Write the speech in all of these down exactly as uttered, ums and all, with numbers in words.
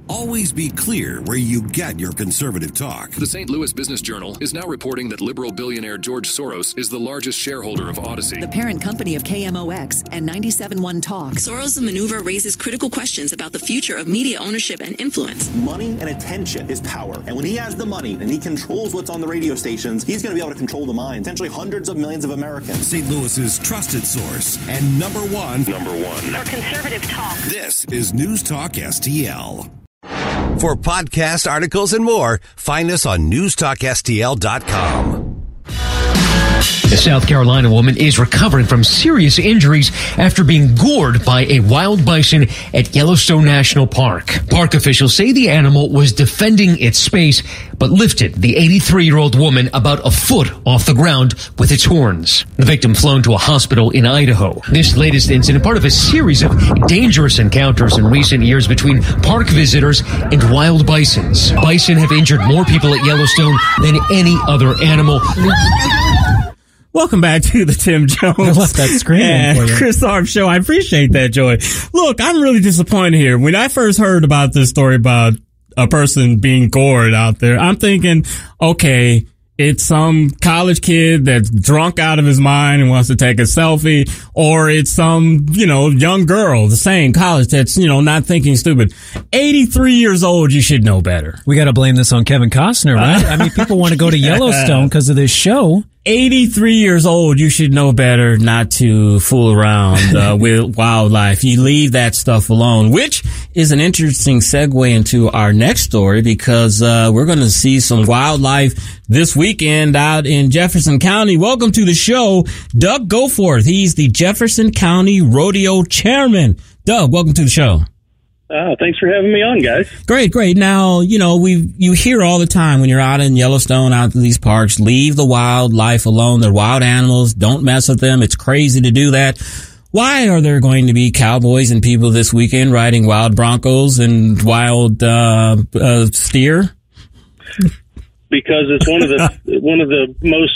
Always be clear where you get your conservative talk. The Saint Louis Business Journal is now reporting that liberal billionaire George Soros is the largest shareholder of Odyssey, the parent company of K M O X and ninety-seven point one Talk. Soros' maneuver raises critical questions about the future of media ownership and influence. Money and attention is power. And when he has the money and he controls what's on the radio stations, he's going to be able to control the minds, potentially hundreds of millions of Americans. Saint Louis's trusted source and number one. number one. For conservative talk. This is News Talk S T L. For podcast articles and more, find us on news talk S T L dot com. A South Carolina woman is recovering from serious injuries after being gored by a wild bison at Yellowstone National Park. Park officials say the animal was defending its space, but lifted the eighty-three-year-old woman about a foot off the ground with its horns. The victim flown to a hospital in Idaho. This latest incident, part of a series of dangerous encounters in recent years between park visitors and wild bisons. Bison have injured more people at Yellowstone than any other animal. Welcome back to the Tim Jones I left that screen and for you. Chris Arp show. I appreciate that, Joy. Look, I'm really disappointed here. When I first heard about this story about a person being gored out there, I'm thinking, okay, it's some college kid that's drunk out of his mind and wants to take a selfie, or it's some, you know, young girl, the same college that's, you know, not thinking stupid. eighty-three years old, you should know better. We got to blame this on Kevin Costner, right? I mean, people want to go to Yellowstone because of this show. eighty-three years old, you should know better not to fool around uh, with wildlife. You leave that stuff alone, which is an interesting segue into our next story, because uh, we're going to see some wildlife this weekend out in Jefferson County. Welcome to the show, Doug Goforth. He's the Jefferson County Rodeo Chairman. Doug, welcome to the show. Uh, thanks for having me on, guys. Great, great. Now, you know, we you hear all the time when you're out in Yellowstone, out in these parks, leave the wildlife alone. They're wild animals. Don't mess with them. It's crazy to do that. Why are there going to be cowboys and people this weekend riding wild broncos and wild uh, uh steer? Because it's one of the one of the most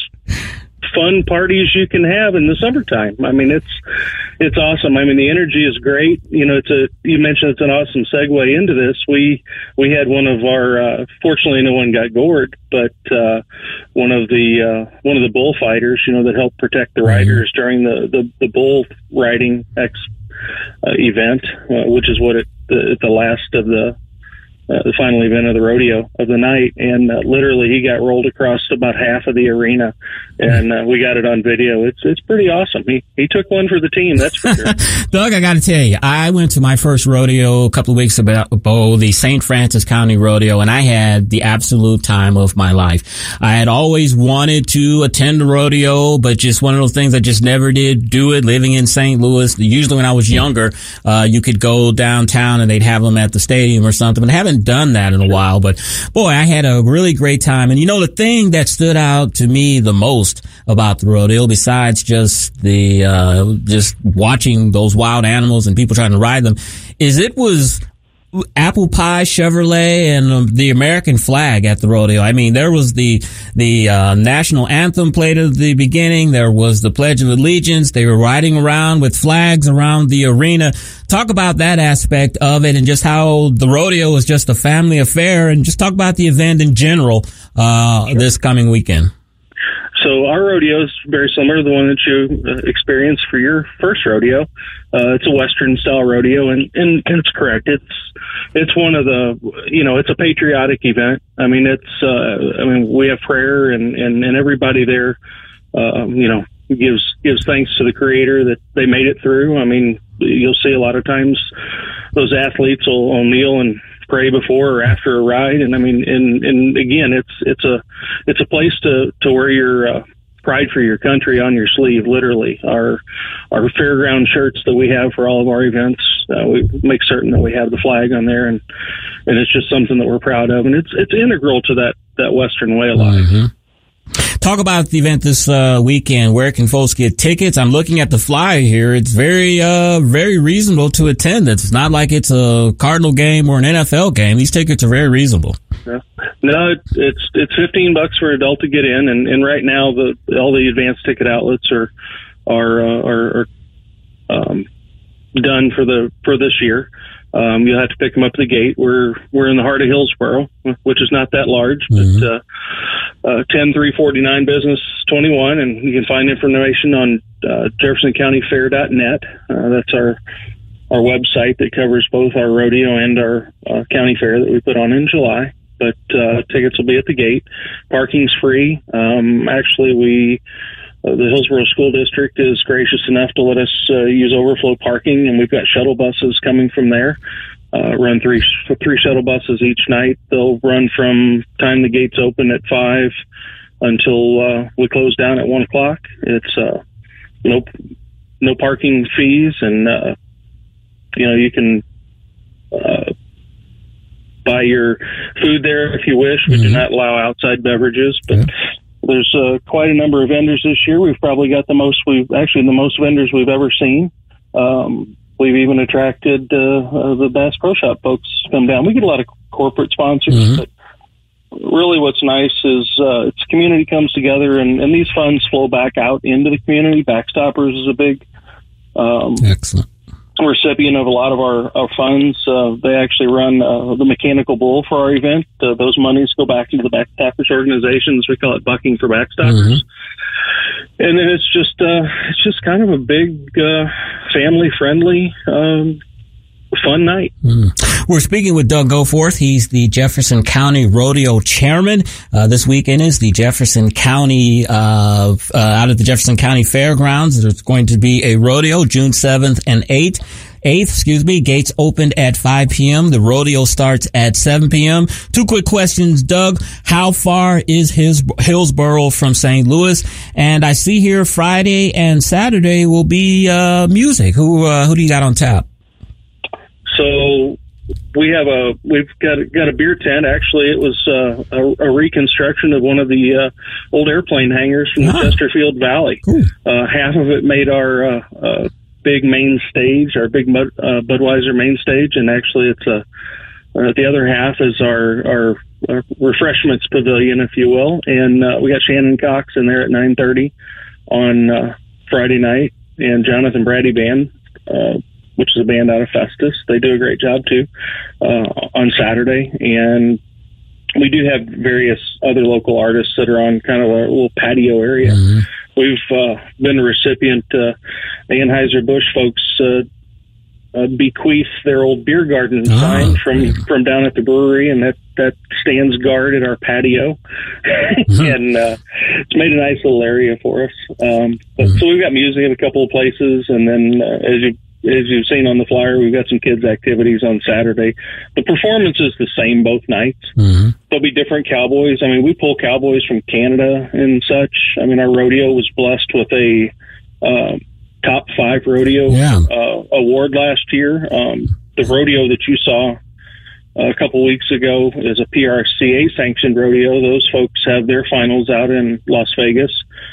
fun parties you can have in the summertime. I mean, it's it's awesome. I mean, the energy is great. You know, it's a you mentioned it's an awesome segue into this. We we had one of our uh, fortunately no one got gored, but uh, one of the uh, one of the bullfighters, you know, that helped protect the riders during the the, the bull riding ex uh, event, uh, which is what it the, the last of the. Uh, the final event of the rodeo of the night, and uh, literally he got rolled across about half of the arena, and uh, we got it on video. It's it's pretty awesome. He he took one for the team, that's for sure. Doug, I got to tell you, I went to my first rodeo a couple of weeks ago, the Saint Francis County Rodeo, and I had the absolute time of my life. I had always wanted to attend a rodeo, but just one of those things I just never did do it. Living in Saint Louis, usually when I was younger, uh, you could go downtown and they'd have them at the stadium or something, but I haven't done that in a while. But boy, I had a really great time. And you know, the thing that stood out to me the most about the rodeo, besides just the uh just watching those wild animals and people trying to ride them, is it was apple pie, Chevrolet, and um, the American flag at the rodeo. I mean, there was the the uh, national anthem played at the beginning. There was the Pledge of Allegiance. They were riding around with flags around the arena. Talk about that aspect of it and just how the rodeo was just a family affair, and just talk about the event in general uh sure. this coming weekend. So our rodeo is very similar to the one that you uh, experienced for your first rodeo. Uh, it's a Western style rodeo, and, and, and it's correct. It's it's one of the, you know, it's a patriotic event. I mean, it's uh, I mean, we have prayer, and, and, and everybody there, uh, you know, gives gives thanks to the Creator that they made it through. I mean, you'll see a lot of times those athletes will, will kneel and pray before or after a ride, and I mean, and and again, it's it's a it's a place to to wear your uh, pride for your country on your sleeve. Literally, our our fairground shirts that we have for all of our events, uh, we make certain that we have the flag on there, and and it's just something that we're proud of, and it's it's integral to that that Western way of life. Mm-hmm. Talk about the event this uh, weekend. Where can folks get tickets? I'm looking at the flyer here. It's very, uh, very reasonable to attend. It's not like it's a Cardinal game or an N F L game. These tickets are very reasonable. Yeah. No, it, it's it's fifteen bucks for an adult to get in, and, and right now the all the advanced ticket outlets are are uh, are, are um, done for the for this year. Um, you'll have to pick them up at the gate. We're we're in the heart of Hillsboro, which is not that large, mm-hmm. but uh, uh, ten three forty-nine Business twenty-one, and you can find information on uh, Jefferson County Fair dot net. Uh, that's our our website that covers both our rodeo and our uh, county fair that we put on in July. But uh, tickets will be at the gate. Parking's free. Um, actually, we uh, the Hillsboro School District is gracious enough to let us uh, use overflow parking, and we've got shuttle buses coming from there. Uh, run three three shuttle buses each night. They'll run from time the gates open at five until uh, we close down at one o'clock. It's uh, no no parking fees, and uh, you know you can. Uh, buy your food there if you wish. We mm-hmm. do not allow outside beverages, but yeah. there's uh, quite a number of vendors this year. We've probably got the most, we've actually the most vendors we've ever seen. Um, we've even attracted uh, uh, the Bass Pro Shop folks come down. We get a lot of corporate sponsors, mm-hmm. but really what's nice is uh, it's community comes together, and, and these funds flow back out into the community. Backstoppers is a big um, excellent recipient of a lot of our, our funds. Uh, they actually run uh, the Mechanical Bull for our event. Uh, those monies go back into the Backstoppers organizations. We call it Bucking for Backstoppers. Mm-hmm. And then it's just uh, it's just kind of a big uh, family friendly um, fun night. Mm. We're speaking with Doug Goforth. He's the Jefferson County Rodeo Chairman. Uh, this weekend is the Jefferson County, uh, uh, out at the Jefferson County Fairgrounds. There's going to be a rodeo June seventh and eighth. eighth, excuse me. Gates opened at five p.m. The rodeo starts at seven p.m. Two quick questions, Doug. How far is his Hillsboro from Saint Louis? And I see here Friday and Saturday will be uh music. Who uh, who do you got on tap? So we have a we've got a, got a beer tent. Actually, it was uh, a, a reconstruction of one of the uh, old airplane hangars from the ah. Chesterfield Valley. Cool. Uh, half of it made our uh, uh, big main stage, our big Bud, uh, Budweiser main stage, and actually, it's a uh, the other half is our, our our refreshments pavilion, if you will. And uh, we got Shannon Cox in there at nine thirty on uh, Friday night, and Jonathan Brady Band. Uh, which is a band out of Festus. They do a great job too, uh, on Saturday. And we do have various other local artists that are on kind of a little patio area. Mm-hmm. We've, uh, been a recipient, uh, the Anheuser-Busch folks, uh, uh, bequeath their old beer garden oh, sign from, yeah. from down at the brewery, and that, that stands guard at our patio. Mm-hmm. and, uh, it's made a nice little area for us. Um, but mm-hmm. so we've got music in a couple of places, and then, uh, as you, As you've seen on the flyer, we've got some kids' activities on Saturday. The performance is the same both nights. Mm-hmm. There'll be different cowboys. I mean, we pull cowboys from Canada and such. I mean, our rodeo was blessed with a uh, top five rodeo yeah. uh, award last year. Um, the rodeo that you saw a couple weeks ago is a P R C A-sanctioned rodeo. Those folks have their finals out in Las Vegas.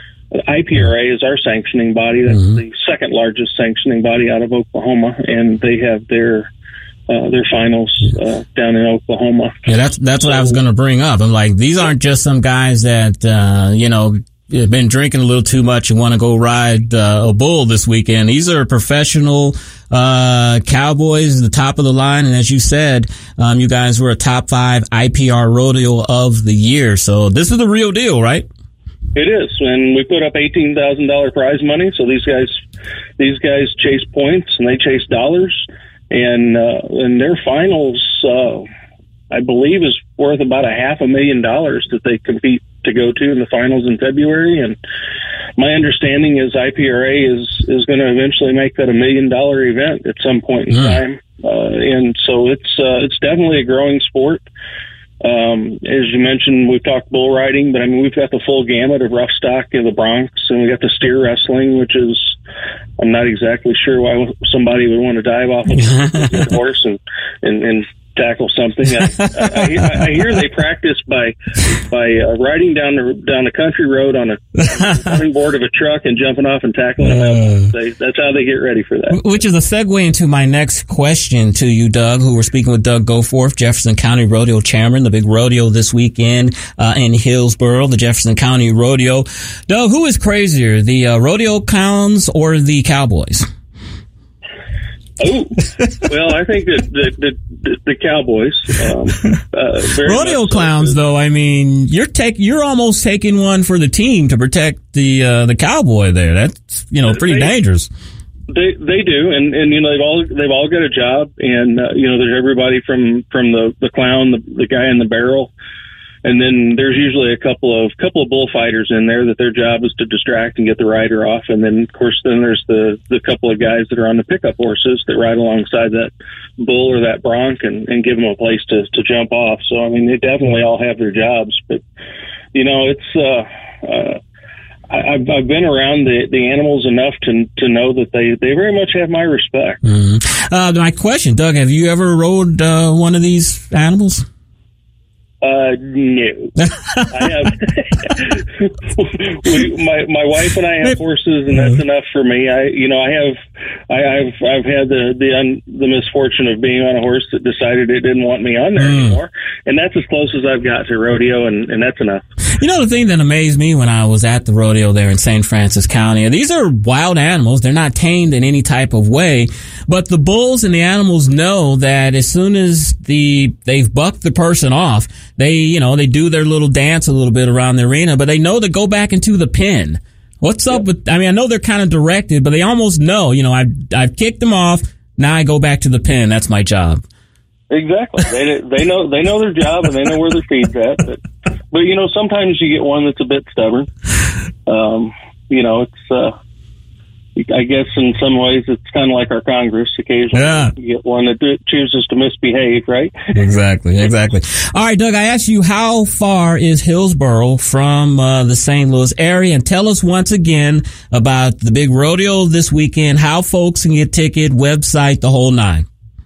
I P R A is our sanctioning body. That's mm-hmm. the second largest sanctioning body out of Oklahoma, and they have their uh, their finals uh, down in Oklahoma. Yeah, that's that's what I was going to bring up. I'm like, these aren't just some guys that uh, you know have been drinking a little too much and want to go ride uh, a bull this weekend. These are professional uh cowboys, the top of the line, and as you said, um, you guys were a top five I P R rodeo of the year. So this is the real deal, right? It is, and we put up eighteen thousand dollars prize money. So these guys, these guys chase points and they chase dollars, and uh, and their finals, uh, I believe, is worth about a half a million dollars that they compete to go to in the finals in February. And my understanding is I P R A is is going to eventually make that a million dollar event at some point in mm. time, uh, and so it's uh, it's definitely a growing sport. Um, as you mentioned, we've talked bull riding, but I mean, we've got the full gamut of rough stock in the Bronx, and we got the steer wrestling, which is, I'm not exactly sure why somebody would want to dive off of a horse and, and, and tackle something. I, I, I, I hear they practice by by uh, riding down the down the country road on a running board of a truck and jumping off and tackling them. Uh, they, that's how they get ready for that. Which is a segue into my next question to you, Doug, who we're speaking with Doug Goforth, Jefferson County Rodeo Chairman, the big rodeo this weekend uh, in Hillsboro, the Jefferson County Rodeo. Doug, who is crazier, the uh, rodeo clowns or the cowboys? Oh, well, I think that the, the, the, the Cowboys, um, uh, very rodeo clowns, so. Though. I mean, you're take you're almost taking one for the team to protect the uh, the cowboy there. That's you know pretty they, dangerous. They they do, and and you know they've all they've all got a job, and uh, you know there's everybody from from the the clown, the the guy in the barrel. And then there's usually a couple of couple of bullfighters in there that their job is to distract and get the rider off. And then, of course, then there's the, the couple of guys that are on the pickup horses that ride alongside that bull or that bronc and, and give them a place to, to jump off. So, I mean, they definitely all have their jobs. But, you know, it's uh, uh, I, I've, I've been around the, the animals enough to to know that they, they very much have my respect. Mm-hmm. Uh, my question, Doug, have you ever rode uh, one of these animals? Uh, no. I have, we, my, my wife and I have horses, and that's enough for me. I, you know, I have, I, I've, I've had the, the, un, the misfortune of being on a horse that decided it didn't want me on there mm. anymore. And that's as close as I've got to rodeo, and, and that's enough. You know, the thing that amazed me when I was at the rodeo there in Saint Francis County, these are wild animals. They're not tamed in any type of way, but the bulls and the animals know that as soon as the, they've bucked the person off, they, you know, they do their little dance a little bit around the arena, but they know to go back into the pen. What's up with, I mean, I know they're kind of directed, but they almost know, you know, I've, I've kicked them off. Now I go back to the pen. That's my job. Exactly. They, they know, they know their job and they know where their feet's at. But, but, you know, sometimes you get one that's a bit stubborn. Um, you know, it's, uh, I guess in some ways it's kind of like our Congress. Occasionally yeah. you get one that chooses to misbehave, right? Exactly, exactly. All right, Doug, I asked you, how far is Hillsboro from uh, the Saint Louis area? And tell us once again about the big rodeo this weekend, how folks can get ticket, website, the whole nine.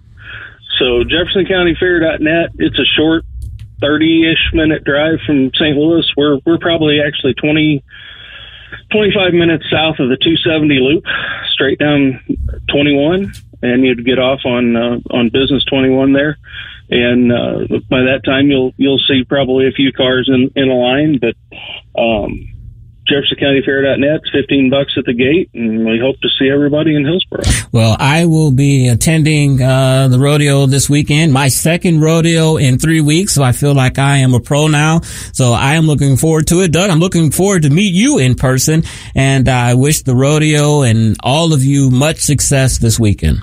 So Jefferson County Fair dot net, it's a short thirty-ish minute drive from Saint Louis. We're, we're probably actually twenty twenty-five minutes south of the two seventy loop, straight down twenty-one, and you'd get off on uh, on Business twenty-one there. And uh, by that time, you'll you'll see probably a few cars in, in a line. But um, Jefferson County Fair dot net, it's fifteen bucks at the gate, and we hope to see everybody in Hillsboro. Well, I will be attending uh, the rodeo this weekend, my second rodeo in three weeks, so I feel like I am a pro now. So I am looking forward to it. Doug, I'm looking forward to meet you in person, and I wish the rodeo and all of you much success this weekend.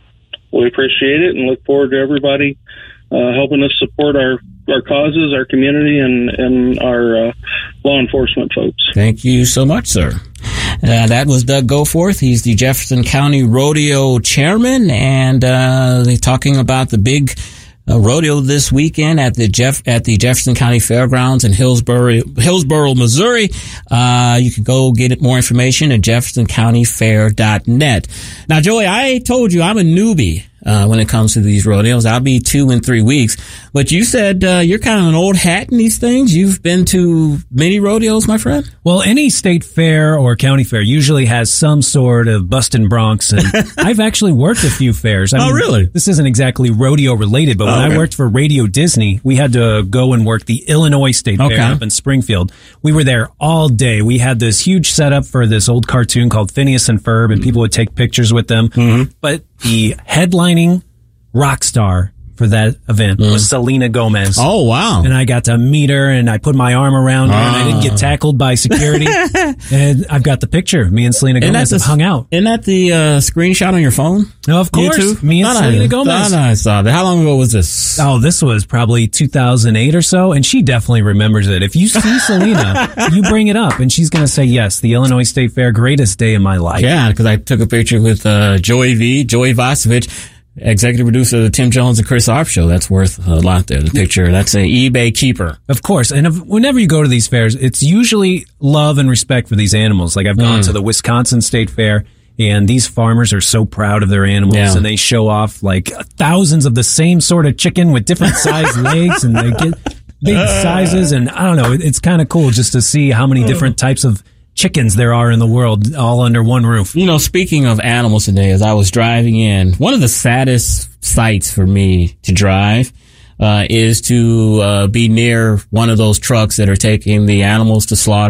We appreciate it and look forward to everybody uh, helping us support our our causes, our community, and, and our uh, law enforcement folks. Thank you so much, sir. Uh, that was Doug Goforth. He's the Jefferson County Rodeo Chairman, and uh, they're talking about the big uh, rodeo this weekend at the Jeff at the Jefferson County Fairgrounds in Hillsboro, Hillsboro, Missouri. Uh, you can go get more information at Jefferson County Fair dot net. Now, Joey, I told you I'm a newbie Uh, when it comes to these rodeos. I'll be two in three weeks. But you said uh, you're kind of an old hat in these things. You've been to many rodeos, my friend? Well, any state fair or county fair usually has some sort of bustin' broncs. And I've actually worked a few fairs. I oh, mean, really? This isn't exactly rodeo related, but when oh, okay. I worked for Radio Disney, we had to go and work the Illinois State okay. Fair up in Springfield. We were there all day. We had this huge setup for this old cartoon called Phineas and Ferb, and people would take pictures with them. Mm-hmm. But the headlining rock star for that event mm. was Selena Gomez. Oh, wow. And I got to meet her, and I put my arm around her, and I didn't get tackled by security. And I've got the picture. Me and Selena Gomez have hung out. Isn't that the uh, screenshot on your phone? No, of course. YouTube? Me and Thought Selena I, Gomez. I saw that. How long ago was this? Oh, this was probably two thousand eight or so, and she definitely remembers it. If you see Selena, you bring it up, and she's going to say, yes, the Illinois State Fair, greatest day of my life. Yeah, because I took a picture with uh, Joey V, Joey Vasovich, executive producer of the Tim Jones and Chris Arp show. That's worth a lot there. The picture, that's an eBay keeper. Of course. And if, whenever you go to these fairs, it's usually love and respect for these animals. Like I've gone mm. to the Wisconsin State Fair, and these farmers are so proud of their animals, yeah. and they show off like thousands of the same sort of chicken with different sized legs, and they get big sizes. And I don't know, it's kind of cool just to see how many different types of chickens there are in the world, all under one roof. You know, speaking of animals today, as I was driving in, one of the saddest sights for me to drive uh, is to uh, be near one of those trucks that are taking the animals to slaughter.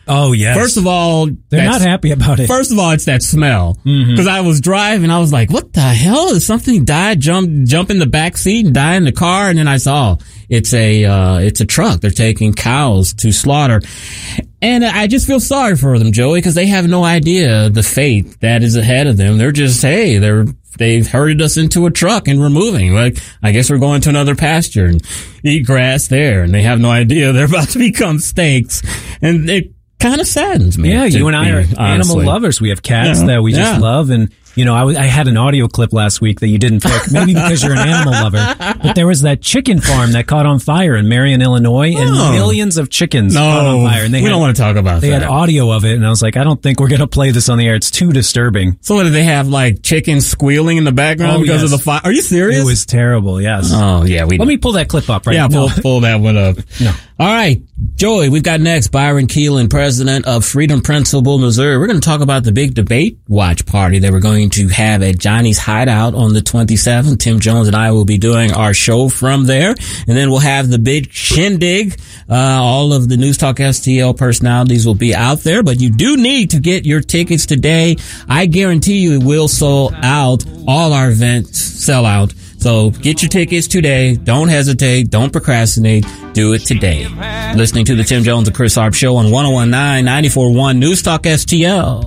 Oh, yes. First of all, they're not happy about it. First of all, it's that smell. Because mm-hmm. I was driving, I was like, what the hell? Is something died, jump, jump in the back seat and die in the car? And then I saw it's a, uh, it's a truck. They're taking cows to slaughter. And I just feel sorry for them, Joey, because they have no idea the fate that is ahead of them. They're just, hey, they're, they've herded us into a truck and we're moving. Like, I guess we're going to another pasture and eat grass there. And they have no idea they're about to become steaks. And it kind of saddens me. Yeah, you and I are honestly animal lovers. We have cats yeah, that we just yeah. love. And, you know, I, w- I had an audio clip last week that you didn't pick, maybe because you're an animal lover. But there was that chicken farm that caught on fire in Marion, Illinois, and oh. millions of chickens no, caught on fire. And they we had, don't want to talk about they that. They had audio of it, and I was like, I don't think we're going to play this on the air. It's too disturbing. So what, did they have, like, chickens squealing in the background oh, because yes. of the fire? Are you serious? It was terrible, yes. Oh, yeah. We Let me pull that clip up right yeah, now. Yeah, pull, pull that one up. No. All right, Joey, we've got next Byron Keelan, president of Freedom Principle, Missouri. We're going to talk about the big debate watch party that we're going to have at Johnny's Hideout on the twenty-seventh. Tim Jones and I will be doing our show from there. And then we'll have the big shindig. Uh, all of the News Talk S T L personalities will be out there, but you do need to get your tickets today. I guarantee you it will sell out. All our events sell out. So get your tickets today. Don't hesitate. Don't procrastinate. Do it today. Listening to the Tim Jones and Chris Arp Show on one oh one point nine, ninety-four point one News Talk S T L.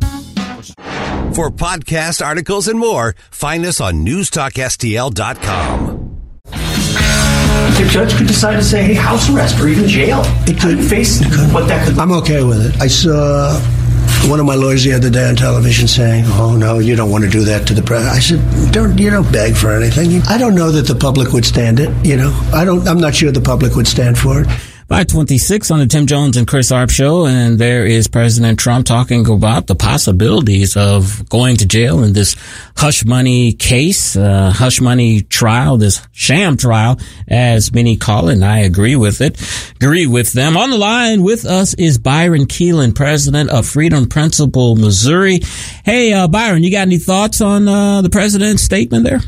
For podcast articles and more, find us on news talk S T L dot com. The judge could decide to say, hey, house arrest or even jail. It could face what that could. I'm okay with it. I saw one of my lawyers the other day on television saying, oh, no, you don't want to do that to the president. I said, don't, you don't beg for anything. I don't know that the public would stand it. You know, I don't, I'm not sure the public would stand for it. five twenty-six on the Tim Jones and Chris Arp Show, and there is President Trump talking about the possibilities of going to jail in this hush money case, uh, hush money trial, this sham trial, as many call it, and I agree with it, agree with them. On the line with us is Byron Keelan, president of Freedom Principle, Missouri. Hey, uh, Byron, you got any thoughts on uh, the president's statement there?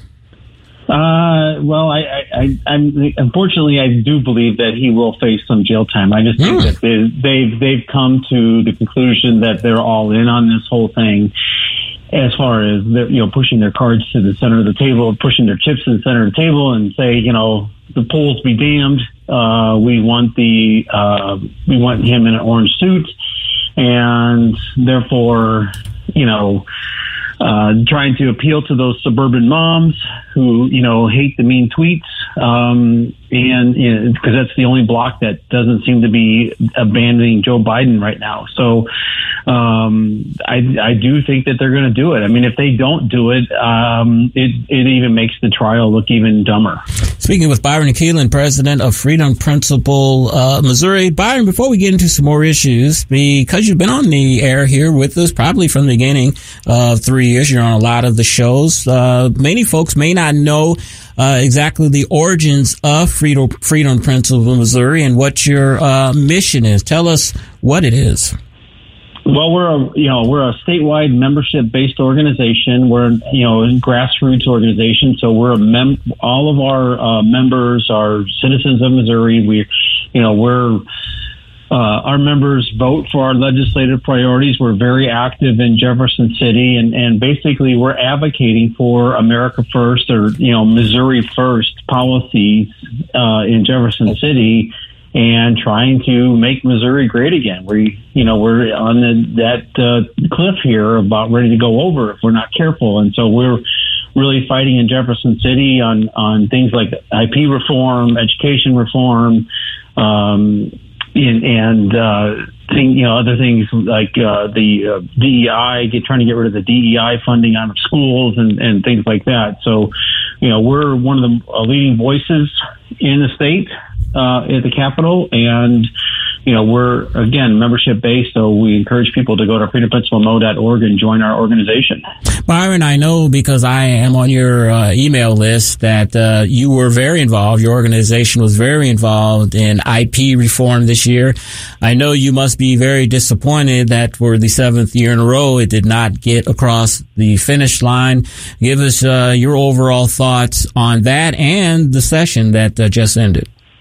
Uh, well, I, I, I'm unfortunately, I do believe that he will face some jail time. I just think mm. that they, they've they've come to the conclusion that they're all in on this whole thing, as far as they're, you know, pushing their cards to the center of the table, pushing their chips to the center of the table, and say, you know, the polls be damned. Uh, we want the uh, we want him in an orange suit, and therefore, you know. Uh, trying to appeal to those suburban moms who, you know, hate the mean tweets, um, and you know, because that's the only bloc that doesn't seem to be abandoning Joe Biden right now. So um, I, I do think that they're going to do it. I mean, if they don't do it, um, it, it even makes the trial look even dumber. Speaking with Byron Keelan, president of Freedom Principle, uh, Missouri. Byron, before we get into some more issues, because you've been on the air here with us probably from the beginning of three years, you're on a lot of the shows. Uh, many folks may not know uh, exactly the origins of Freedom, Freedom Principle, Missouri, and what your uh, mission is. Tell us what it is. Well, we're a, you know, we're a statewide membership-based organization. We're, you know, a grassroots organization. So we're a mem- all of our uh, members are citizens of Missouri. We, you know, we're, uh, our members vote for our legislative priorities. We're very active in Jefferson City, and, and basically we're advocating for America First, or, you know, Missouri First policies uh, in Jefferson City, and trying to make Missouri great again. We, you know, we're on the, that uh, cliff here, about ready to go over if we're not careful. And so we're really fighting in Jefferson City on, on things like I P reform, education reform, um, and, and uh, thing, you know, other things like uh, the uh, D E I, get, trying to get rid of the D E I funding out of schools and, and things like that. So, you know, we're one of the leading voices in the state uh, at the Capitol, and you know, we're again membership based, so we encourage people to go to freedom principle mo dot org and join our organization. Byron, I know because I am on your uh, email list that uh, you were very involved. Your organization was very involved in I P reform this year. I know you must be very disappointed that for the seventh year in a row it did not get across the finish line. Give us uh, your overall thoughts on that and the session that uh, just ended.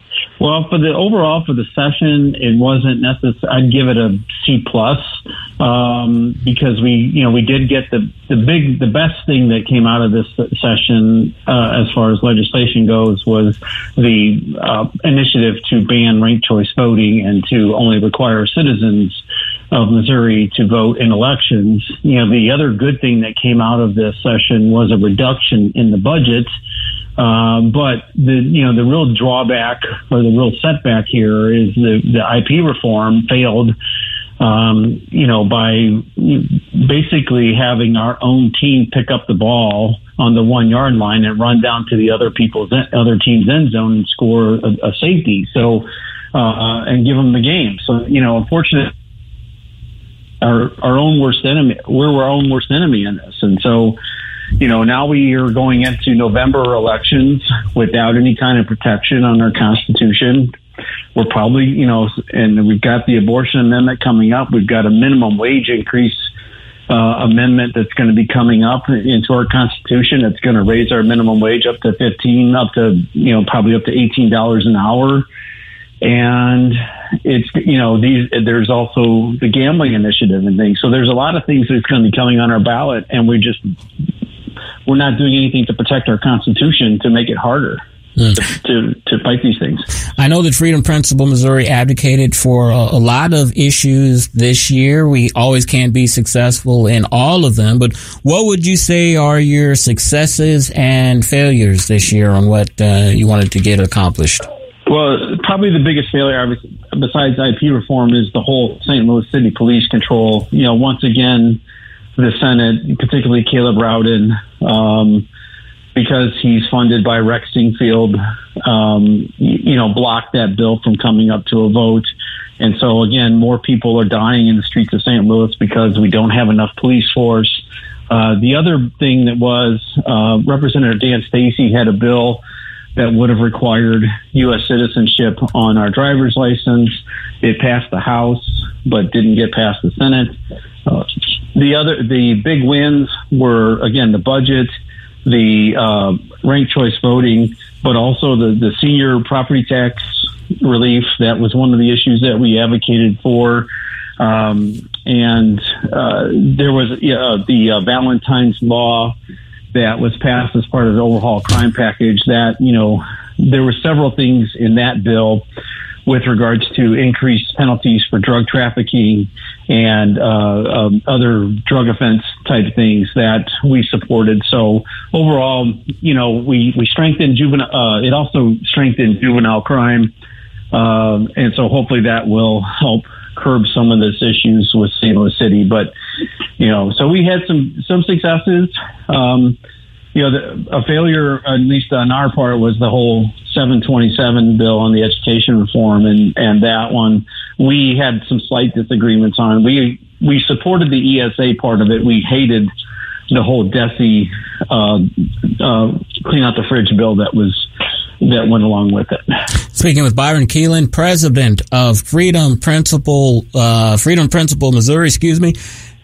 Well, for the overall for the session, it wasn't necessary. I'd give it a C plus um, because we, you know, we did get the the big, the best thing that came out of this session uh, as far as legislation goes was the uh, initiative to ban ranked choice voting and to only require citizens of Missouri to vote in elections. You know, the other good thing that came out of this session was a reduction in the budget. Uh, but the, you know, the real drawback or the real setback here is the, the I P reform failed, um, you know, by basically having our own team pick up the ball on the one yard line and run down to the other people's, other team's end zone and score a, a safety. So, uh, and give them the game. So, you know, unfortunately, our, our own worst enemy, we're our own worst enemy in this. And so, you know, now we are going into November elections without any kind of protection on our Constitution. We're probably, you know, and we've got the abortion amendment coming up. We've got a minimum wage increase uh, amendment that's going to be coming up into our Constitution. It's going to raise our minimum wage up to fifteen, up to, you know, probably up to eighteen dollars an hour. And it's, you know, these, there's also the gambling initiative and things. So there's a lot of things that's going to be coming on our ballot, and we just, we're not doing anything to protect our Constitution to make it harder mm. to, to to fight these things. I know that Freedom Principle Missouri advocated for a, a lot of issues this year. We always can't be successful in all of them, but what would you say are your successes and failures this year on what uh, you wanted to get accomplished? Well, probably the biggest failure, besides I P reform, is the whole Saint Louis City police control. You know, once again, the Senate, particularly Caleb Rowden, um, because he's funded by Rex Singfield, um, you know, blocked that bill from coming up to a vote. And so, again, more people are dying in the streets of Saint Louis because we don't have enough police force. Uh, the other thing that was, uh, Representative Dan Stacy had a bill that would have required U S citizenship on our driver's license. It passed the House, but didn't get past the Senate. Uh, the other, the big wins were, again, the budget, the uh, ranked choice voting, but also the, the senior property tax relief. That was one of the issues that we advocated for. Um, and uh, there was uh, the uh, Valentine's Law that was passed as part of the overhaul crime package. That, you know, there were several things in that bill with regards to increased penalties for drug trafficking and uh, um, other drug offense type things that we supported. So overall, you know, we, we strengthened juvenile, uh, it also strengthened juvenile crime. Um, and so hopefully that will help curb some of those issues with Saint Louis City. But, you know, so we had some, some successes. Um, you know, the, a failure, at least on our part, was the whole seven twenty-seven bill on the education reform. And, and that one, we had some slight disagreements on. We, we supported the E S A part of it. We hated the whole DESE, uh, uh, clean out the fridge bill that was, that went along with it. Speaking with Byron Keelan, president of Freedom Principle, uh, Freedom Principle Missouri, excuse me.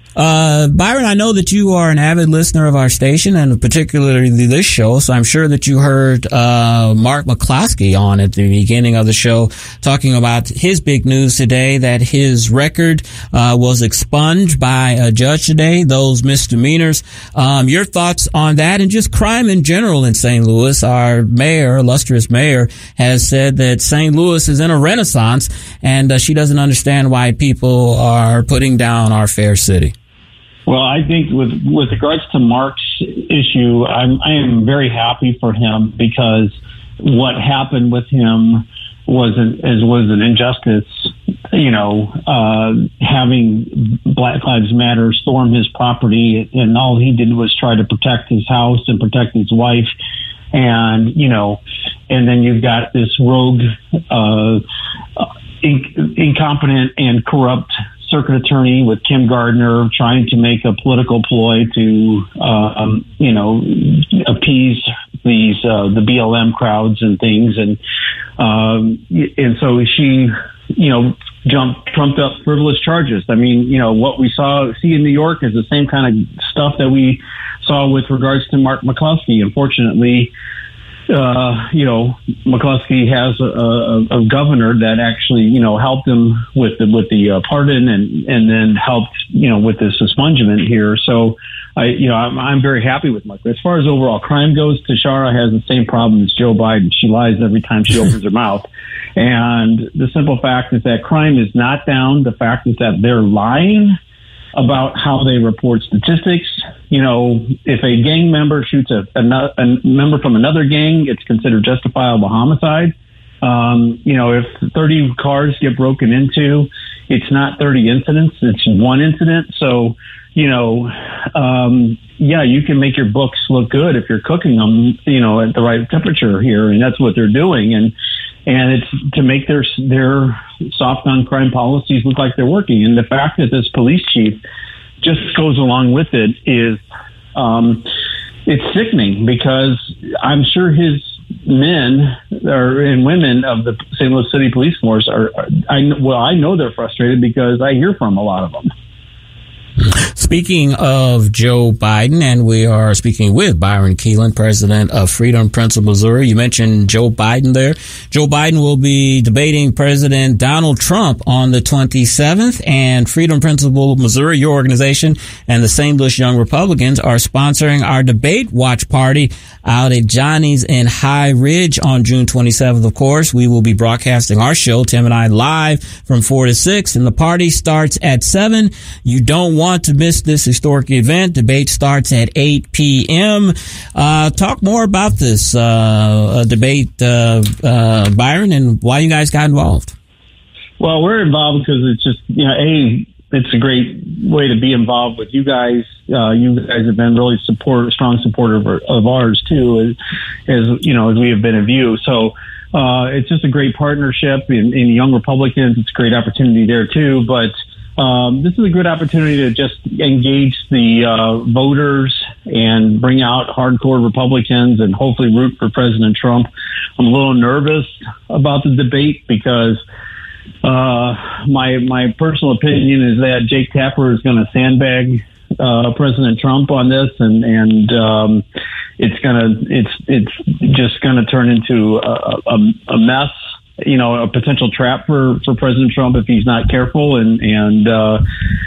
Uh, Byron, I know that you are an avid listener of our station and particularly this show, so I'm sure that you heard uh, Mark McCloskey on at the beginning of the show talking about his big news today, that his record uh, was expunged by a judge today, those misdemeanors. Um, your thoughts on that and just crime in general in Saint Louis? Our mayor, illustrious mayor, has said that Saint Louis is in a renaissance, and uh, she doesn't understand why people are putting down our fair city. Well, I think with with regards to Mark's issue, I'm I am very happy for him, because what happened with him was an as was an injustice. You know, uh, having Black Lives Matter storm his property, and all he did was try to protect his house and protect his wife. And, you know, and then you've got this rogue, uh, in, incompetent and corrupt circuit attorney with Kim Gardner trying to make a political ploy to, uh, um, you know, appease these, uh, the B L M crowds and things. And, um, and so she, you know, jumped, trumped up frivolous charges. I mean, you know, what we saw, see in New York is the same kind of stuff that we saw with regards to Mark McCloskey. Unfortunately, uh, you know, McCluskey has a, a, a governor that actually, you know, helped him with the, with the uh, pardon and, and then helped, you know, with the expungement here. So, I, you know, I'm, I'm very happy with Michael. As far as overall crime goes, Tashara has the same problem as Joe Biden. She lies every time she opens her mouth. And the simple fact is that crime is not down. The fact is that they're lying about how they report statistics. You know, if a gang member shoots a, a, a member from another gang, it's considered justifiable homicide. Um, you know, if thirty cars get broken into, it's not thirty incidents, it's one incident. So, you know, um, yeah, you can make your books look good if you're cooking them, you know, at the right temperature here. And that's what they're doing. And, and it's to make their, their soft on crime policies look like they're working. And the fact that this police chief just goes along with it is, um, it's sickening, because I'm sure his men or and women of the Saint Louis City Police Force are, are I well, I know they're frustrated because I hear from a lot of them. Speaking of Joe Biden, and we are speaking with Byron Keelan, president of Freedom Principle Missouri. You mentioned Joe Biden there. Joe Biden will be debating President Donald Trump on the twenty-seventh, and Freedom Principle Missouri, your organization, and the Saint Louis Young Republicans are sponsoring our debate watch party out at Johnny's in High Ridge on June twenty-seventh. Of course, we will be broadcasting our show, Tim and I, live from four to six, and the party starts at seven. You don't want to miss this historic event. Debate starts at eight p.m. Uh, talk more about this uh, debate, uh, uh, Byron, and why you guys got involved. Well, we're involved because it's just, you know, A, it's a great way to be involved with you guys. Uh, you guys have been really support, strong supporter of, of ours, too, as, as, you know, as we have been of you. So uh, it's just a great partnership in, in Young Republicans. It's a great opportunity there, too. But Um, this is a good opportunity to just engage the uh, voters and bring out hardcore Republicans and hopefully root for President Trump. I'm a little nervous about the debate because uh, my my personal opinion is that Jake Tapper is going to sandbag uh, President Trump on this, and and um, it's gonna it's it's just going to turn into a, a, a mess. You know, a potential trap for, for President Trump if he's not careful. And, and, uh,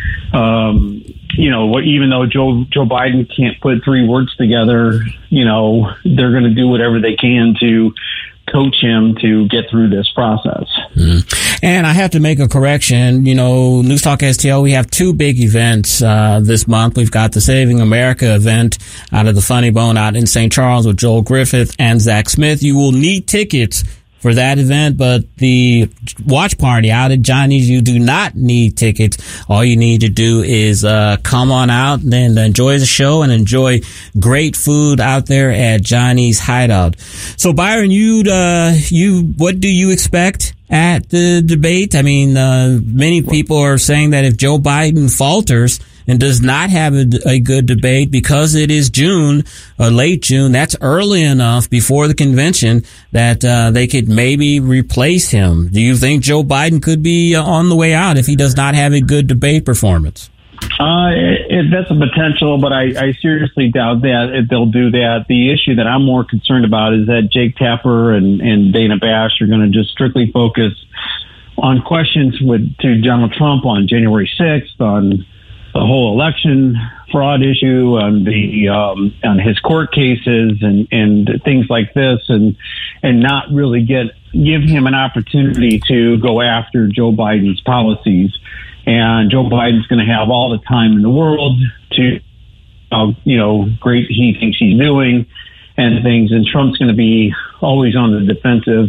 um, you know, what, even though Joe, Joe Biden can't put three words together, you know, they're going to do whatever they can to coach him to get through this process. Mm. And I have to make a correction. You know, News Talk S T L, we have two big events uh, this month. We've got the Saving America event out of the Funny Bone out in Saint Charles with Joel Griffith and Zach Smith. You will need tickets for that event, but the watch party out at Johnny's, you do not need tickets. All you need to do is uh come on out and enjoy the show and enjoy great food out there at Johnny's Hideout. So Byron, you uh you what do you expect at the debate? I mean, uh many people are saying that if Joe Biden falters and does not have a, a good debate because it is June or late June, that's early enough before the convention that uh, they could maybe replace him. Do you think Joe Biden could be uh, on the way out if he does not have a good debate performance? Uh, it, it, that's a potential, but I, I seriously doubt that if they'll do that. The issue that I'm more concerned about is that Jake Tapper and, and Dana Bash are going to just strictly focus on questions with to Donald Trump on January sixth, on the whole election fraud issue, on the um, on his court cases and, and things like this, and and not really get give him an opportunity to go after Joe Biden's policies. And Joe Biden's going to have all the time in the world to, uh, you know, great he thinks he's doing and things, and Trump's going to be always on the defensive.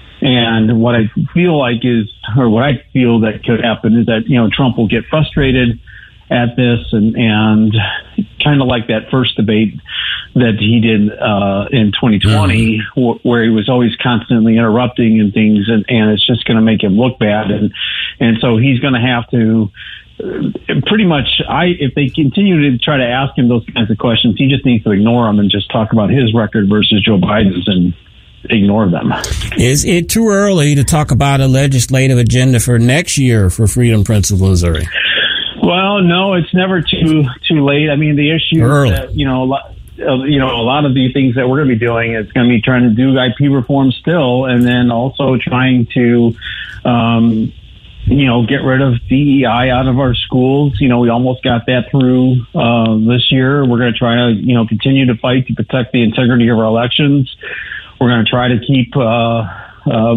And what I feel like is, or what I feel that could happen is that, you know, Trump will get frustrated at this and, and kind of like that first debate that he did uh, in twenty twenty, mm-hmm. wh- where he was always constantly interrupting and things, and, and it's just going to make him look bad. And, and so he's going to have to uh, pretty much, I if they continue to try to ask him those kinds of questions, he just needs to ignore them and just talk about his record versus Joe Biden's and ignore them. Is it too early to talk about a legislative agenda for next year for Freedom Principle Missouri? Well, no, it's never too too late. I mean, the issue Early. that, you know, uh, you know, a lot of the things that we're going to be doing is going to be trying to do I P reform still, and then also trying to, um, you know, get rid of D E I out of our schools. You know, we almost got that through uh, this year. We're going to try to, you know, continue to fight to protect the integrity of our elections. We're going to try to keep uh, uh,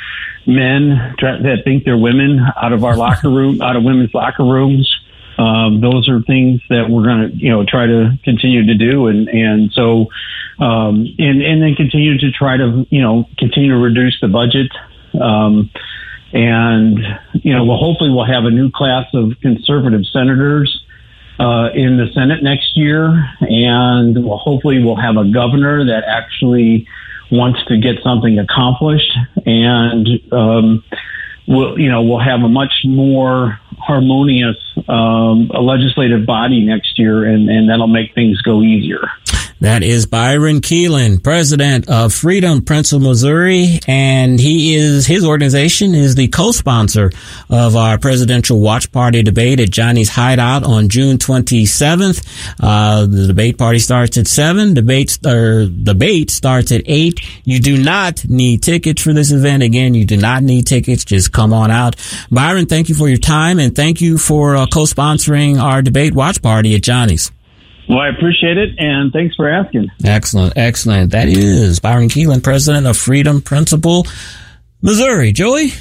men try, that think they're women out of our locker room, out of women's locker rooms. Um, those are things that we're going to, you know, try to continue to do. And, and so, um, and, and then continue to try to, you know, continue to reduce the budget. Um, and, you know, well, hopefully we'll have a new class of conservative senators, uh, in the Senate next year. And well, hopefully we'll have a governor that actually wants to get something accomplished. And, um, we'll, you know, we'll have a much more harmonious um, a legislative body next year, and, and that'll make things go easier. That is Byron Keelan, president of Freedom Principle Missouri, and he is, his organization is the co-sponsor of our presidential watch party debate at Johnny's Hideout on June twenty-seventh. Uh, the debate party starts at seven. Debate, or debate starts at eight. You do not need tickets for this event. Again, you do not need tickets. Just come on out. Byron, thank you for your time, and thank you for uh, co-sponsoring our debate watch party at Johnny's. Well, I appreciate it, and thanks for asking. Excellent, excellent. That is Byron Keelan, president of Freedom Principle Missouri. Joey?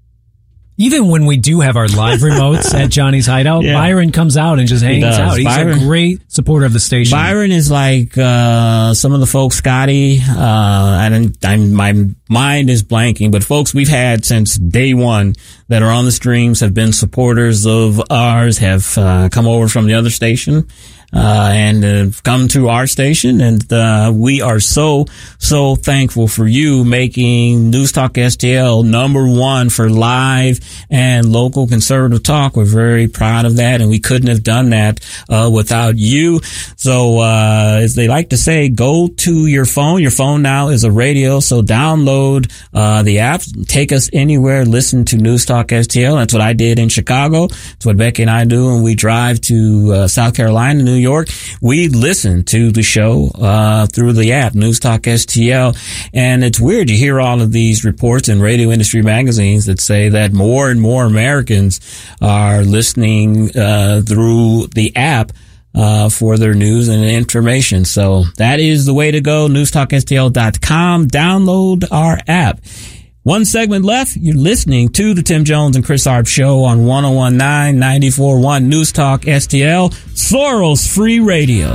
Even when we do have our live remotes at Johnny's Hideout, yeah. Byron comes out and just hangs he out. He's Byron, a great supporter of the station. Byron is like uh some of the folks, Scotty. Uh, I don't, I'm, my mind is blanking, but folks we've had since day one that are on the streams have been supporters of ours, have uh, come over from the other station. Uh, and uh, come to our station, and uh, we are so, so thankful for you making News Talk S T L number one for live and local conservative talk. We're very proud of that, and we couldn't have done that uh, without you. So, uh, as they like to say, go to your phone. Your phone now is a radio, so download uh, the app, take us anywhere, listen to News Talk S T L. That's what I did in Chicago. That's what Becky and I do when we drive to uh, South Carolina, New York. We listen to the show uh through the app, News Talk S T L, and it's weird to hear all of these reports in radio industry magazines that say that more and more Americans are listening uh through the app uh for their news and information. So that is the way to go. news talk S T L dot com. Download our app. One segment left. You're listening to the Tim Jones and Chris Arp Show on one oh one point nine, ninety-four point one News Talk S T L, Soros Free Radio.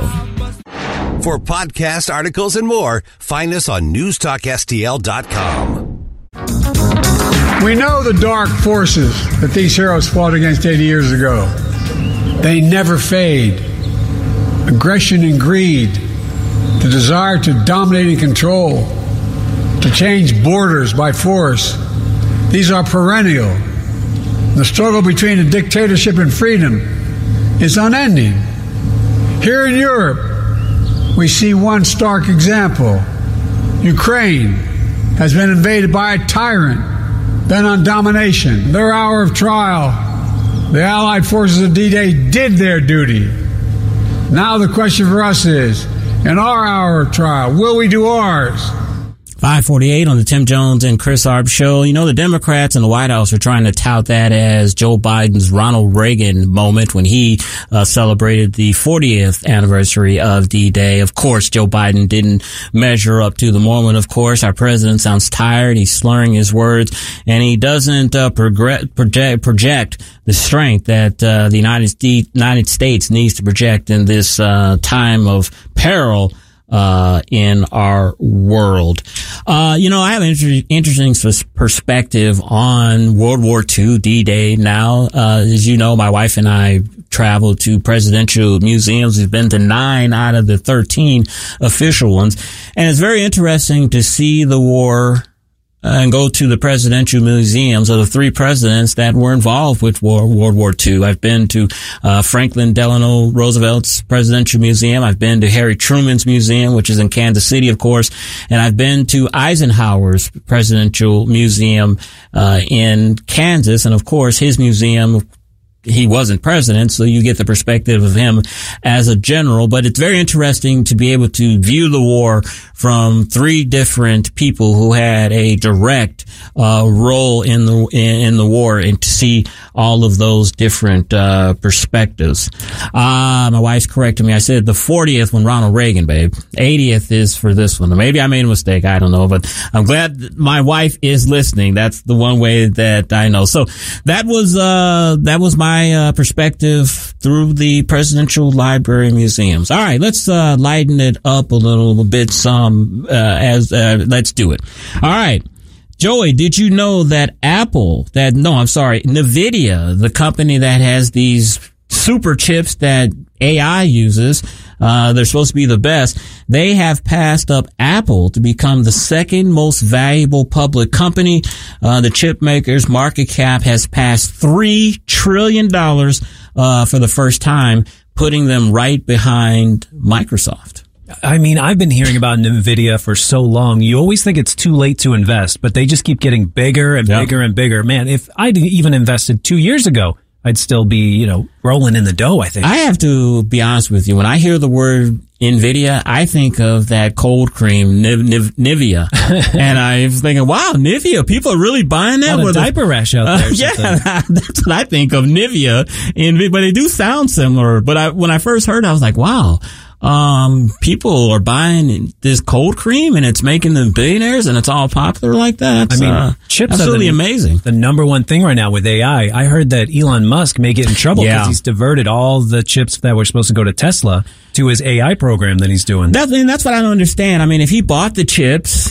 For podcast articles and more, find us on news talk S T L dot com. We know the dark forces that these heroes fought against eighty years ago. They never fade. Aggression and greed, the desire to dominate and control, to change borders by force. These are perennial. The struggle between a dictatorship and freedom is unending. Here in Europe, we see one stark example. Ukraine has been invaded by a tyrant, bent on domination. Their hour of trial, the Allied forces of D-Day did their duty. Now the question for us is, in our hour of trial, will we do ours? five forty-eight on the Tim Jones and Chris Arp Show. You know, the Democrats in the White House are trying to tout that as Joe Biden's Ronald Reagan moment when he uh, celebrated the fortieth anniversary of D-Day. Of course, Joe Biden didn't measure up to the moment. Of course, our president sounds tired. He's slurring his words, and he doesn't uh, progr- project, project the strength that uh, the United, St- United States needs to project in this uh, time of peril uh in our world. Uh you know, I have an inter- interesting perspective on World War Two D-Day now. Uh as you know, my wife and I traveled to presidential museums. We've been to nine out of the thirteen official ones, and it's very interesting to see the war and go to the presidential museums of the three presidents that were involved with war, World War Two. I've been to uh, Franklin Delano Roosevelt's Presidential Museum. I've been to Harry Truman's Museum, which is in Kansas City, of course. And I've been to Eisenhower's Presidential Museum uh in Kansas. And, of course, his museum he wasn't president, so you get the perspective of him as a general. But it's very interesting to be able to view the war from three different people who had a direct uh role in the in, in the war, and to see all of those different uh perspectives. Uh my wife's correcting me. I said the fortieth when Ronald Reagan, babe. eightieth is for this one. Maybe I made a mistake. I don't know, but I'm glad that my wife is listening. That's the one way that I know. So that was uh that was my uh, perspective through the Presidential Library Museums. All right, let's uh, lighten it up a little bit. Some uh, as uh, let's do it. All right, Joey, did you know that Apple? That no, I'm sorry, NVIDIA, the company that has these super chips that A I uses, uh, they're supposed to be the best. They have passed up Apple to become the second most valuable public company. Uh, the chip maker's market cap has passed three trillion dollars, uh, for the first time, putting them right behind Microsoft. I mean, I've been hearing about NVIDIA for so long. You always think it's too late to invest, but they just keep getting bigger and yep. bigger and bigger. Man, if I'd even invested two years ago, I'd still be, you know, rolling in the dough, I think. I have to be honest with you. When I hear the word NVIDIA, I think of that cold cream, Niv- Niv- Nivea. And I was thinking, wow, Nivea, people are really buying that? With a diaper a, rash out there. Uh, yeah, that's what I think of, Nivea. And, but they do sound similar. But I, when I first heard it, I was like, wow. Um, people are buying this cold cream and it's making them billionaires and it's all popular like that. I mean, uh, chips absolutely are the, amazing. The number one thing right now with A I. I heard that Elon Musk may get in trouble because yeah. he's diverted all the chips that were supposed to go to Tesla to his A I program that he's doing. That, and that's what I don't understand. I mean, if he bought the chips,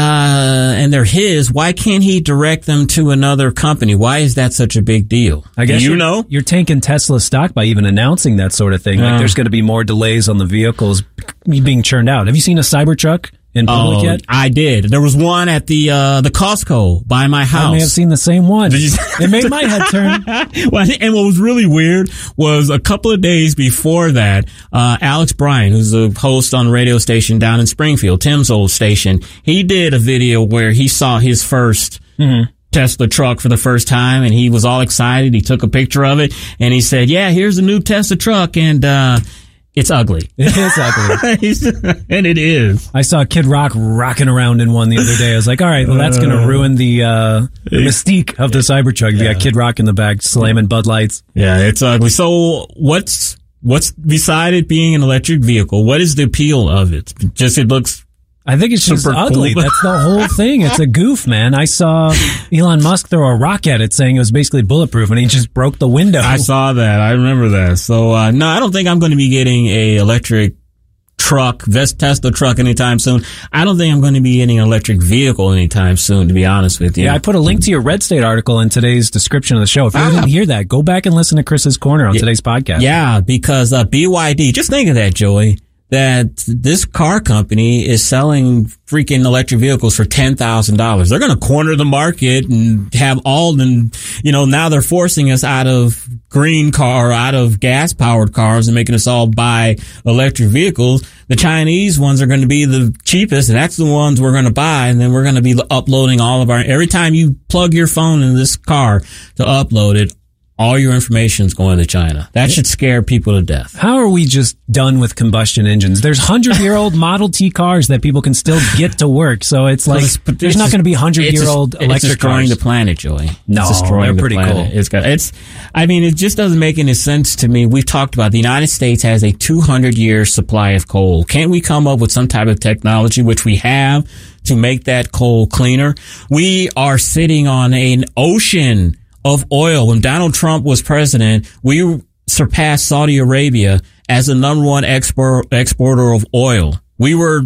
uh, and they're his, why can't he direct them to another company? Why is that such a big deal? I guess Do you you're, know? You're tanking Tesla stock by even announcing that sort of thing. Uh, like there's going to be more delays on the vehicles being churned out. Have you seen a Cybertruck in public oh, yet? I did. There was one at the uh the Costco by my house. I may have seen the same one. It made my head turn. Well, and what was really weird was a couple of days before that, uh Alex Bryan, who's a host on a radio station down in Springfield, Tim's old station, he did a video where he saw his first mm-hmm. Tesla truck for the first time, and he was all excited. He took a picture of it, and he said, yeah, here's a new Tesla truck, and uh it's ugly. It is ugly. And it is. I saw Kid Rock rocking around in one the other day. I was like, all right, well, that's going to ruin the, uh, the mystique of the Cybertruck. You yeah. got Kid Rock in the back slamming Bud Lights. Yeah, it's ugly. So what's, what's beside it being an electric vehicle? What is the appeal of it? Just it looks I think it's just ugly. Cool. That's the whole thing. It's a goof, man. I saw Elon Musk throw a rock at it saying it was basically bulletproof, and he just broke the window. I saw that. I remember that. So, uh, no, I don't think I'm going to be getting a electric truck, Tesla truck anytime soon. I don't think I'm going to be getting an electric vehicle anytime soon, to be honest with you. Yeah, I put a link to your Red State article in today's description of the show. If you ah. didn't hear that, go back and listen to Chris's Corner on yeah, today's podcast. Yeah, because uh, B Y D, just think of that, Joey. That this car company is selling freaking electric vehicles for ten thousand dollars. They're going to corner the market and have all, and, you know, now they're forcing us out of green car, out of gas powered cars and making us all buy electric vehicles. The Chinese ones are going to be the cheapest, and that's the ones we're going to buy. And then we're going to be uploading all of our, every time you plug your phone in this car to upload it, all your information is going to China. That should scare people to death. How are we just done with combustion engines? There's hundred-year-old Model T cars that people can still get to work. So it's like well, there's not going to be hundred-year-old electric cars. It's destroying the planet, Joey. No, it's they're pretty the cool. It's got, it's, I mean, it just doesn't make any sense to me. We've talked about the United States has a two hundred year supply of coal. Can't we come up with some type of technology, which we have, to make that coal cleaner? We are sitting on an ocean of oil. When Donald Trump was president, we surpassed Saudi Arabia as the number one export, exporter of oil. We were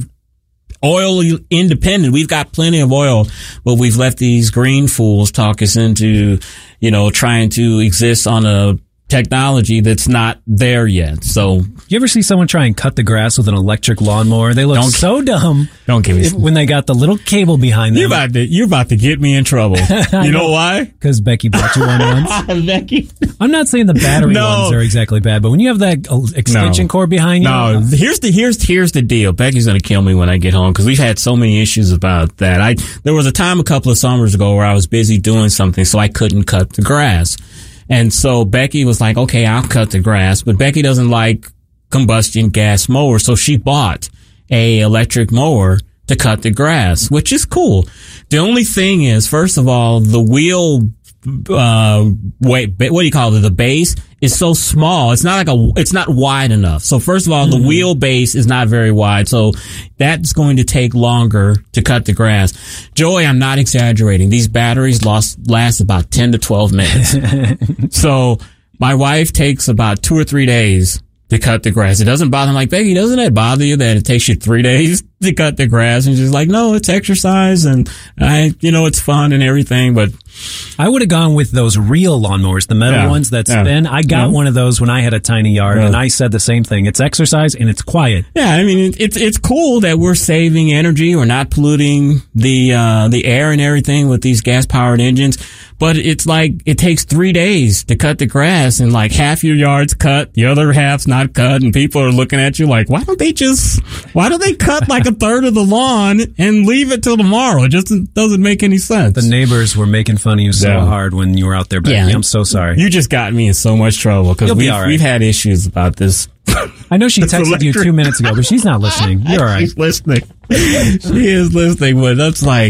oil independent. We've got plenty of oil, but we've let these green fools talk us into, you know, trying to exist on a technology that's not there yet. So, you ever see someone try and cut the grass with an electric lawnmower? They look so dumb. Don't give me when they got the little cable behind them. You're about to, you're about to get me in trouble. You know why? Because Becky bought you one once. Becky. I'm not saying the battery no. ones are exactly bad, but when you have that extension no. cord behind you. No, here's the here's here's the deal. Becky's gonna kill me when I get home because we've had so many issues about that. I there was a time a couple of summers ago where I was busy doing something, so I couldn't cut the grass. And so Becky was like, okay, I'll cut the grass, but Becky doesn't like combustion gas mowers. So she bought a electric mower to cut the grass, which is cool. The only thing is, first of all, the wheel, uh, wait, what do you call it? The base is so small. It's not like a, it's not wide enough. So first of all, mm-hmm. the wheel base is not very wide. So that's going to take longer to cut the grass. Joey, I'm not exaggerating. These batteries last, last about ten to twelve minutes. So my wife takes about two or three days to cut the grass. It doesn't bother me. Like, Becky, doesn't it bother you that it takes you three days to cut the grass? And she's like, no, it's exercise and I, you know, it's fun and everything. But I would have gone with those real lawnmowers, the metal Yeah. ones that Yeah. spin. I got Yeah. one of those when I had a tiny yard, Yeah. and I said the same thing. It's exercise and it's quiet. yeah, I mean, it's, it's cool that we're saving energy. We're not polluting the, uh, the air and everything with these gas powered engines. But it's like, it takes three days to cut the grass and like half your yard's cut, the other half's not cut, and people are looking at you like, why don't they just, why don't they cut like a third of the lawn and leave it till tomorrow? It just doesn't make any sense. The neighbors were making fun of you so Yeah. hard when you were out there, Becky. Yeah. I'm so sorry. You just got me in so much trouble because You'll be we've, all right. we've had issues about this. I know she This texted you electric- two minutes ago, but she's not listening. You're all right. She's listening. She is listening, but that's like,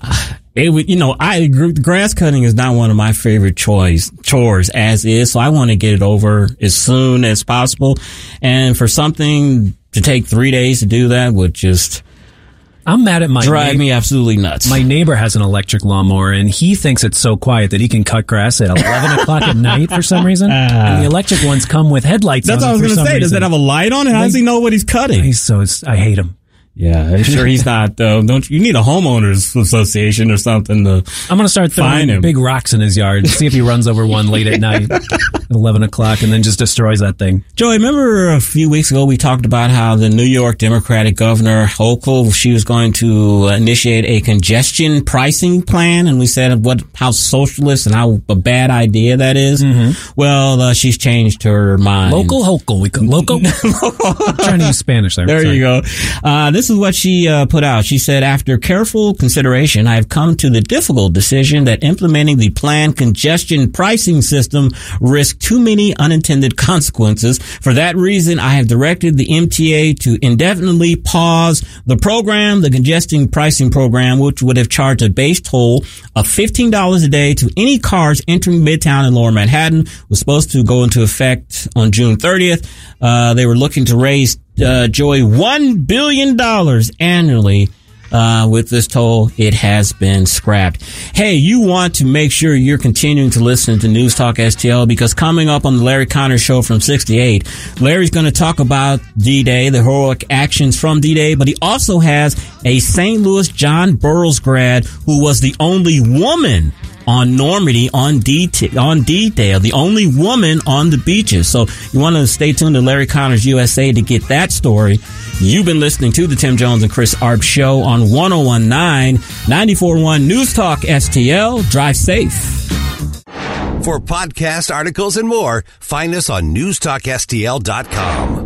it would, you know, I agree. Grass cutting is not one of my favorite choice chores as is. So I want to get it over as soon as possible. And for something to take three days to do that would just, I'm mad at my drive neighbor. me absolutely nuts. My neighbor has an electric lawnmower, and he thinks it's so quiet that he can cut grass at eleven o'clock at night for some reason. And the electric ones come with headlights That's on what I was them for going to some say. Does reason. that have a light on it? How does he know what he's cutting? He's so, I hate him. Yeah, I'm sure he's not, though. Don't you, you need a homeowners association or something to I'm going to start find throwing him. big rocks in his yard, see if he runs over one late at night at eleven o'clock and then just destroys that thing. Joey, remember a few weeks ago we talked about how the New York Democratic Governor Hochul, she was going to initiate a congestion pricing plan, and we said what how socialist and how a bad idea that is. Mm-hmm. Well, uh, she's changed her mind. Local Hochul. We call local. I'm trying to use Spanish there. There Sorry. you go. Uh, this is what she uh, put out. She said, after careful consideration, I have come to the difficult decision that implementing the planned congestion pricing system risks too many unintended consequences. For that reason, I have directed the M T A to indefinitely pause the program, the congestion pricing program, which would have charged a base toll of fifteen dollars a day to any cars entering Midtown and Lower Manhattan. Was supposed to go into effect on June thirtieth. Uh, they were looking to raise Uh, Joey, one billion dollars annually. Uh, with this toll, it has been scrapped. Hey, you want to make sure you're continuing to listen to News Talk S T L, because coming up on the Larry Connors Show from sixty-eight, Larry's going to talk about D-Day, the heroic actions from D-Day, but he also has a Saint Louis John Burroughs grad who was the only woman on Normandy on D on D-Day, the only woman on the beaches. So you want to stay tuned to Larry Connors U S A to get that story. You've been listening to the Tim Jones and Chris Arp Show on one oh one point nine, ninety-four point one News Talk S T L. Drive safe. For podcast articles and more, find us on news talk S T L dot com.